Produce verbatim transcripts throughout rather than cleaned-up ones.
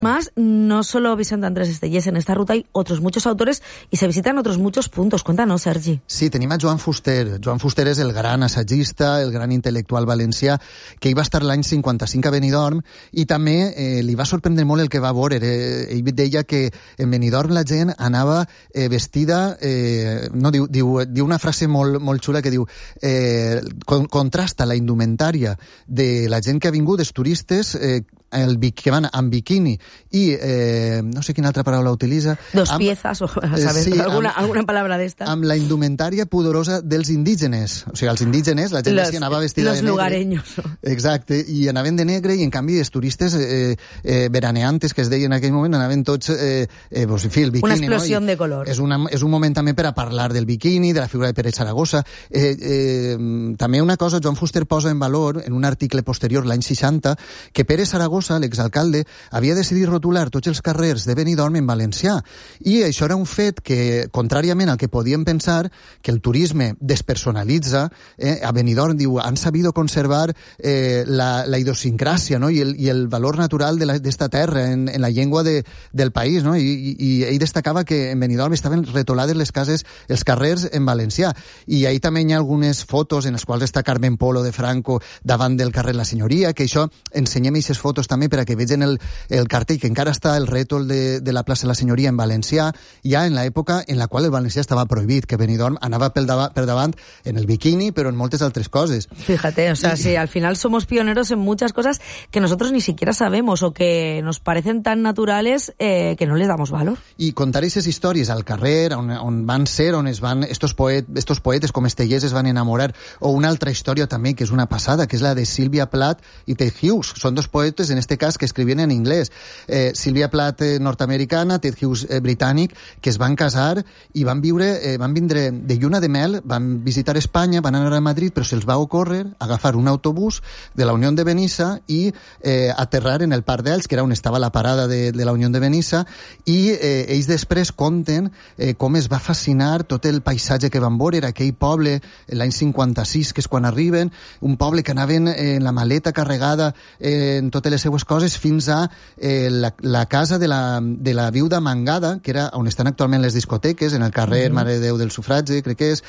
Más, no solo Vicent Andrés Estellés, en esta ruta hay otros muchos autores y se visitan otros muchos puntos. Cuéntanos, Sergi. Sí, tenim a Joan Fuster. Joan Fuster és el gran assagista, el gran intel·lectual valencià, que hi va estar l'any cinquanta-cinc a Benidorm, i també eh, li va sorprendre molt el que va veure. Eh, ell deia que en Benidorm la gent anava eh, vestida, eh, no, diu, diu, diu una frase molt, molt xula que diu eh, con, contrasta la indumentària de la gent que ha vingut, els turistes, eh, el, que van amb biquini i eh, no sé quina altra paraula utilitza. Dos amb, piezas, o sabes, sí, alguna, amb, alguna palabra d'esta. Amb la indumentària pudorosa dels indígenes. O sigui, els indígenes, la gent los, anava vestida de negre. Los lugareños. Exacte, i anaven de negre, i en canvi els turistes eh, eh, veraneantes, que es deien en aquell moment, anaven tots, eh, eh, pues, en fi, el bikini. Una explosió no? de color. És, una, és un moment també per a parlar del bikini, de la figura de Pere Saragossa. Eh, eh, també una cosa, Joan Fuster posa en valor, en un article posterior, l'any seixanta, que Pere Saragossa, l'exalcalde, havia decidit rotular tots els carrers de Benidorm en valencià. I això era un fet que, contràriament al que podíem pensar, que el turisme despersonalitza, eh, a Benidorm, diu, han sabido conservar eh, la, la idiosincràsia, no? I, el, i el valor natural d'esta terra en, en la llengua de, del país, no? I, i, i ell destacava que en Benidorm estaven retolades les cases, els carrers en valencià. I ahí també hi ha algunes fotos en les quals està Carmen Polo de Franco davant del carrer La Senyoria, que això, ensenyem aquestes fotos també per a que vegin el, el cartell, que encara està el rètol de, de la plaça La Senyoria en valencià, ja en l'època en la qual el valencià estava prohibit, que Benidorm anava pel davant, per davant en el bikini, però en moltes altres coses. Fíjate, o sea, y, sí, al final somos pioneros en muchas cosas que nosotros ni siquiera sabemos o que nos parecen tan naturales eh, que no les damos valor. I contar aquestes històries al carrer, on, on van ser, on es van, estos, poet, estos poetes com Estellés es van enamorar, o una altra història també, que és una passada, que és la de Sylvia Plath i Ted Hughes. Són dos poetes, en este cas, que escrivien en anglès. Eh, Sylvia Plath eh, nord-americana, Ted Hughes eh, britànic, que es van casar i van viure, eh, van vindre de lluna de mel, van visitar Espanya, van anar a Madrid, però se'ls va ocórrer agafar un autobús de la Unió de Benissa i eh, aterrar en el Parc d'Elx, que era on estava la parada de, de la Unió de Benissa, i eh, ells després conten eh, com es va fascinar tot el paisatge que van veure, era aquell poble, l'any cinquanta-sis, que és quan arriben, un poble que anaven eh, en la maleta carregada eh, en totes les seues coses, fins a eh, la, la casa de la, de la viuda Mangada, que era on estan actualment les discoteques, en el carrer mm-hmm. Mare de Déu del Sufragi, crec que és,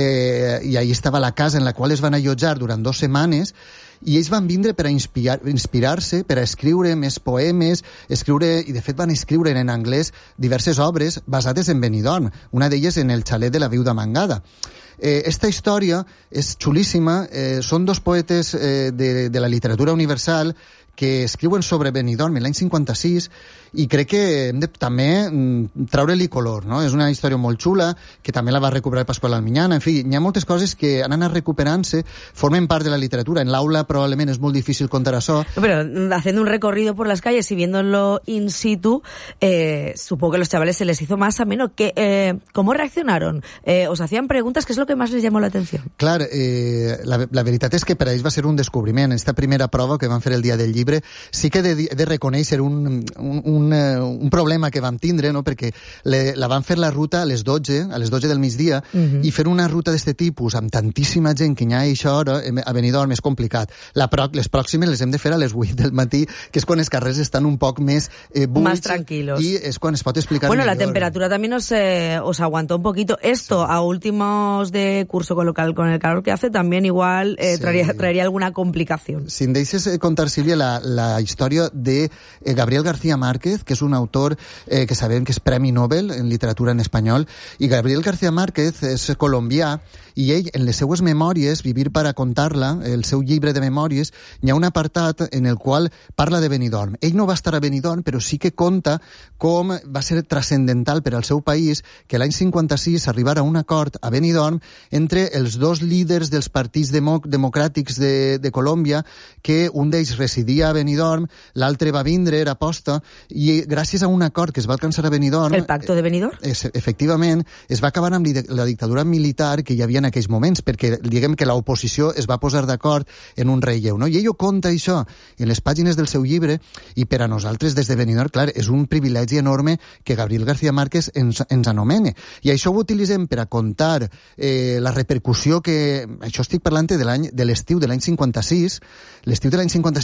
eh, i ahí estava la casa en la qual es van allotjar durant dues setmanes, i ells van vindre per a inspirar, inspirar-se, per a escriure més poemes, escriure, i de fet van escriure en anglès diverses obres basades en Benidorm, una d'elles en el xalet de la viuda Mangada. Eh, esta història és xulíssima, eh, són dos poetes eh, de, de la literatura universal que escriuen sobre Benidorm l'any cinquanta-sis, i crec que hem de també mm, treure-li color, no? És una història molt xula, que també la va recuperar Pasqual Almiñana, en fi, hi ha moltes coses que han anat recuperant-se, formen part de la literatura. En l'aula probablement és molt difícil contar això. Pero haciendo un recorrido por las calles y viéndolo in situ, eh, supongo que a los chavales se les hizo más ameno. Que, eh, ¿Cómo reaccionaron? Eh, ¿Os hacían preguntas? ¿Qué es lo que más les llamó la atención? Clar, eh, la, la veritat és que per a ells va ser un descobriment. Esta primera prova que van fer el dia del llibre, sí que he de, de reconèixer un, un, un, un problema que vam tindre, no? Perquè le, la van fer la ruta a les dotze, a les dotze del migdia, uh-huh. i fer una ruta d'aquest tipus amb tantíssima gent que hi ha a aquesta hora a Benidorm és complicat. La pro, les pròximes les hem de fer a les vuit del matí, que és quan els carrers estan un poc més eh, buits. Más tranquilos. I és quan es pot explicar bueno, millor. La temperatura también os, eh, os aguantó un poquito. Esto, sí. A últimos de curso con, lo, con el calor que hace, también igual eh, sí. traería, traería alguna complicación. Si em deixes contar, Sílvia, la, la història de eh, Gabriel García Márquez, que és un autor eh, que sabem que és Premi Nobel en literatura en espanyol, i Gabriel García Márquez és colombià, i ell, en les seues memòries, Vivir para contarla, el seu llibre de memòries, hi ha un apartat en el qual parla de Benidorm. Ell no va estar a Benidorm, però sí que conta com va ser transcendental per al seu país que l'any cinquanta-sis arribara a un acord a Benidorm entre els dos líders dels partits democ democràtics de, de Colòmbia, que un d'ells residia a Benidorm, l'altre va vindre, era posta, i gràcies a un acord que es va alcançar a Benidorm... El pacto de Benidorm? Eh, efectivament, es va acabar amb la dictadura militar que hi havia en aquells moments, perquè diguem que l'oposició es va posar d'acord en un relleu, no? I ell ho conta això en les pàgines del seu llibre, i per a nosaltres des de Benidorm, clar, és un privilegi enorme que Gabriel García Márquez ens, ens anomene. I això ho utilitzem per a contar eh, la repercussió que... Això estic parlant de l'any de l'estiu de l'any cinquanta-sis. L'estiu de l'any cinquanta-sis donat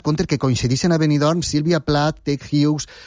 compte que coincideixen a Benidorm Sílvia Plath, Ted Hughes,